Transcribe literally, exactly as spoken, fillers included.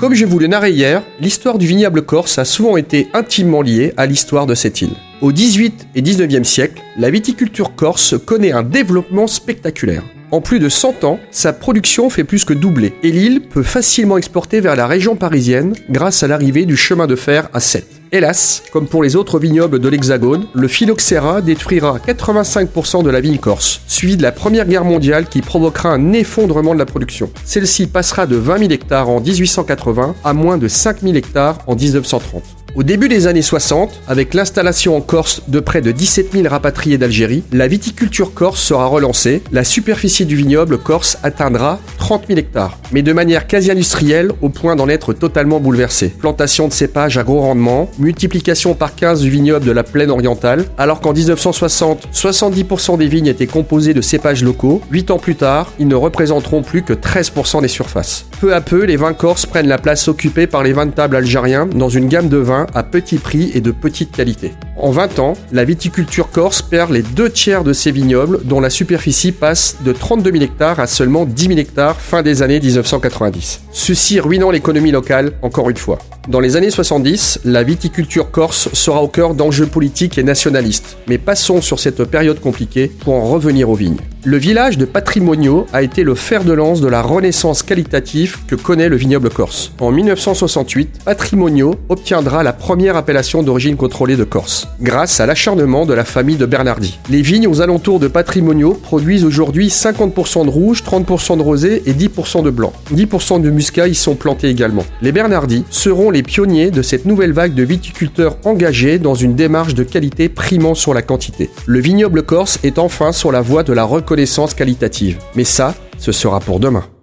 Comme je vous l'ai narré hier, l'histoire du vignoble corse a souvent été intimement liée à l'histoire de cette île. Au dix-huitième et dix-neuvième siècle, la viticulture corse connaît un développement spectaculaire. En plus de cent ans, sa production fait plus que doubler et l'île peut facilement exporter vers la région parisienne grâce à l'arrivée du chemin de fer à Sète. Hélas, comme pour les autres vignobles de l'Hexagone, le phylloxéra détruira quatre-vingt-cinq pour cent de la vigne corse, suivi de la Première Guerre mondiale qui provoquera un effondrement de la production. Celle-ci passera de vingt mille hectares en dix-huit cent quatre-vingts à moins de cinq mille hectares en dix-neuf cent trente. Au début des années soixante, avec l'installation en Corse de près de dix-sept mille rapatriés d'Algérie, la viticulture corse sera relancée, la superficie du vignoble corse atteindra trente mille hectares, mais de manière quasi industrielle au point d'en être totalement bouleversée. Plantation de cépages à gros rendement, multiplication par quinze du vignoble de la plaine orientale, alors qu'en dix-neuf cent soixante, soixante-dix pour cent des vignes étaient composées de cépages locaux, huit ans plus tard, ils ne représenteront plus que treize pour cent des surfaces. Peu à peu, les vins corses prennent la place occupée par les vins de table algériens dans une gamme de vins à petit prix et de petite qualité. En vingt ans, la viticulture corse perd les deux tiers de ses vignobles, dont la superficie passe de trente-deux mille hectares à seulement dix mille hectares fin des années dix-neuf cent quatre-vingt-dix. Ceci ruinant l'économie locale, encore une fois. Dans les années soixante-dix, la viticulture corse sera au cœur d'enjeux politiques et nationalistes. Mais passons sur cette période compliquée pour en revenir aux vignes. Le village de Patrimonio a été le fer de lance de la renaissance qualitative que connaît le vignoble corse. En mille neuf cent soixante-huit, Patrimonio obtiendra la première appellation d'origine contrôlée de Corse, grâce à l'acharnement de la famille de Bernardi. Les vignes aux alentours de Patrimonio produisent aujourd'hui cinquante pour cent de rouge, trente pour cent de rosé et dix pour cent de blanc. dix pour cent de muscat y sont plantés également. Les Bernardi seront les pionniers de cette nouvelle vague de viticulteurs engagés dans une démarche de qualité primant sur la quantité. Le vignoble corse est enfin sur la voie de la reconnaissance qualitative. Mais ça, ce sera pour demain.